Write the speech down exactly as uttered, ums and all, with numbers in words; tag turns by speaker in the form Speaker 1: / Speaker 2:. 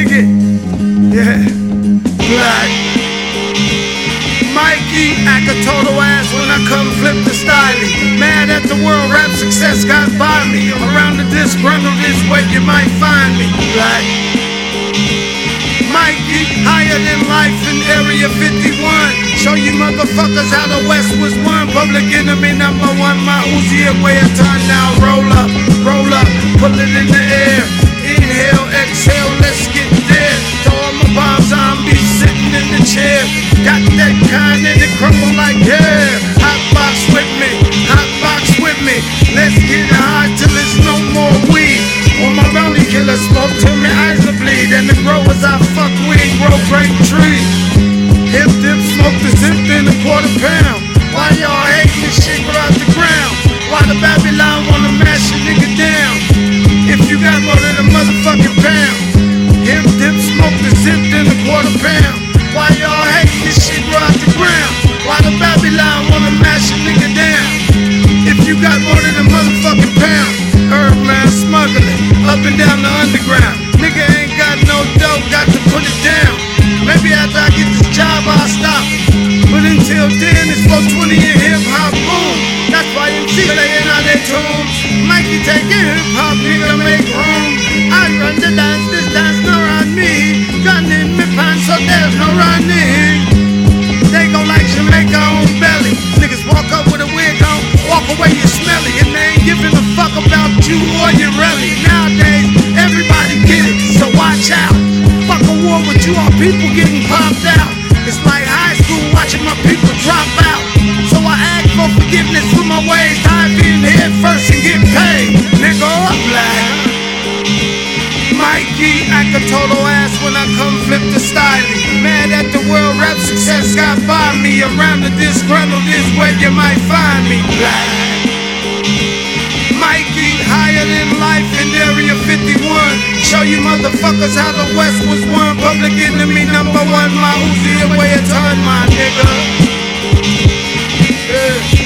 Speaker 1: dig it? Yeah. Black. Mikey, act a total ass when I come flip the styling. Mad at the world, rap success got by me. Around the disgruntled this way you might find me. Black. Mikey, higher than life in Area fifty-one. Show you motherfuckers how the West was won. Public enemy number one, my Uzi away a ton. Now roll up, roll up, pull it in the air. Inhale, exhale, let's get there. Throw all my bombs, I'm be sitting in the chair. Got that kind and it crumble like hair. Hot box with me, hot box with me. Let's get high till there's no more weed. Or my bounty killer smoke till my eyes will bleed. And the growers I fuck with grow great trees. Hip dip smoke the zip in a quarter pound. Why y'all hating this shit go out the ground? Why the Babylon wanna mash a nigga down? If you got more than a motherfucking pound. Hip dip smoke the zip in a quarter pound. Why y'all hating this shit go out the ground? Why the Babylon wanna mash a nigga down? If you got more than a motherfucking pound. Herb man smuggling up and down the underground. Nigga ain't got no dough, got to put it down. Maybe after I get this job I'll stop. But until then it's four twenty in hip hop boom. That's why M C laying out their tunes. Mikey taking hip hop, nigga make room. I run the dance, this dance no run me. Gun in my pants so there's no running. They go like Jamaica on belly. Niggas walk up with a wig on, walk away you smelly. And they ain't giving a fuck about you or your rally. Nowadays everybody get it, so watch out. Fuck a war with you, all people getting popped out. It's like high school watching my people drop out. So I ask for forgiveness for my ways. Dive in head first and get paid. Nigga, I'm black. Mikey, act a total ass when I come flip the styling. Mad at the world, rap success got by me. Around the disgruntled this way you might find me. Black. Mikey, higher than life in Area fifty-one. Show you motherfuckers how the West was won. Public enemy number one, my Uzi away a ton, my nigga. Yeah.